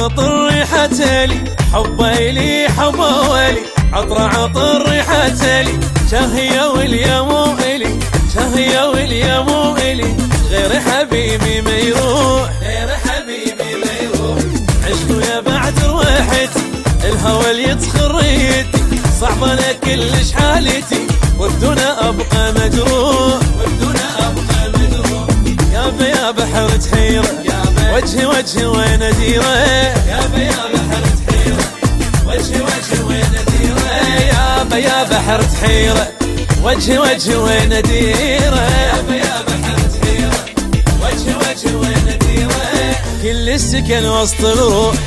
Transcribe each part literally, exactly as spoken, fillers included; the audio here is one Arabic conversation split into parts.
عطر ريحة لي، حبه لي حبه ولي، عطر عطر ريحة لي، شهية واليمو إلي، شهية واليمو إلي، غير حبيبي ما يروح، غير حبيبي ما يروح. عشقو يا بعد روحتي، الهوى اللي يدخل ريتي، صعب انا كلش حالتي، وبدونه ابقى مجروح، وبدونه ابقى مجروح. يابا يا بحر تحيره، وجهي وجهي وين اديره، يابا يا بحر تحيره، وجهي وجهي وين اديره، يابا يا بحر تحيره، وجهي وجهي وين اديره، يابا يا بحر تحيره، وجهي وجهي وين اديره. كل السكن وسط الروح.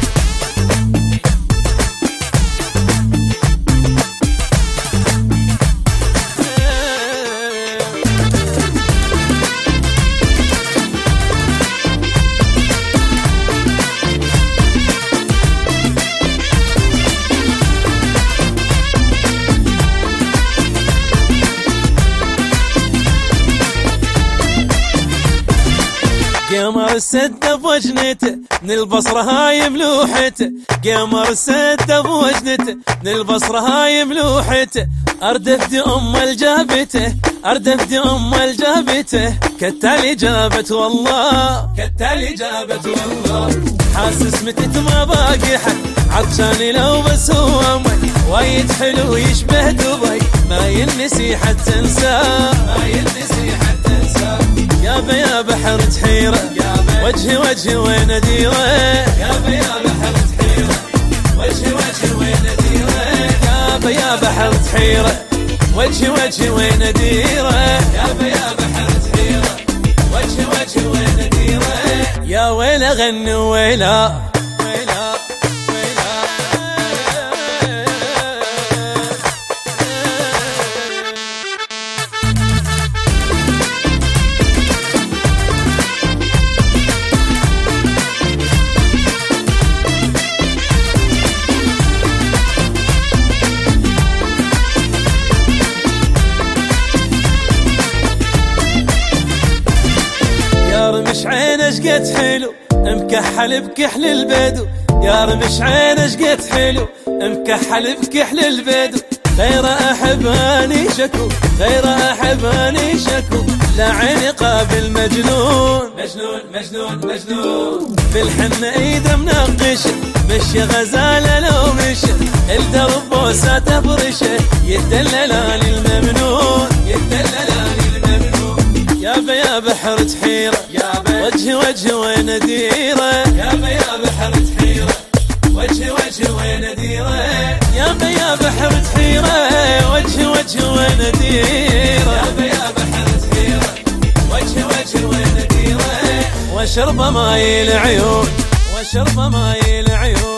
قمر السد بوجنته، من البصرة هاي ملوحته، قمر السد بوجنته، من البصرة هاي ملوحته، اردف دي ام الجابته، اردف دي ام الجابته، كالتالي جابت والله، كالتالي جابت والله. حاسس متت ما باقي حد، عطشاني لو بس هو مي، وايد حلو يشبه دبي، ما ينسي حتى انساه، ما ينسي حتى انساه. يابا يا بحر تحيره، وجهي وجهي وين اديره، يابا يا بحر تحيره، وجهي وجهي وين اديره، يابا يا بحر تحيره، وجهي وجهي وين اديره، يابا يا بحر تحيره، وجهي وجهي وين اديره. يا ويلا غني ويلا ويلا رمش عينه شقد حلو، مكحل بكحل البدو، يا رمش عينه شقد حلو، مكحل بكحل البدو، غير احباني شكو، غير احباني شكو، لا عيني قابل مجنون، مجنون مجنون مجنون. بالحنة ايده منقشه، مشي غزاله لو مشى، الدرب بوساته برشه، يدلل على الممنون، يدلل على الممنون. يابا يا بحر تحيره، وجهي وجهي وين اديره، يابا يا بحر تحيره، وجهي وجهي وين اديره، يابا يا بحر تحيره، وجهي وجهي وين اديره، يابا يا بحر تحيره، وجهي وجهي وين اديره. واشرب ماي العيون، واشرب ماي العيون.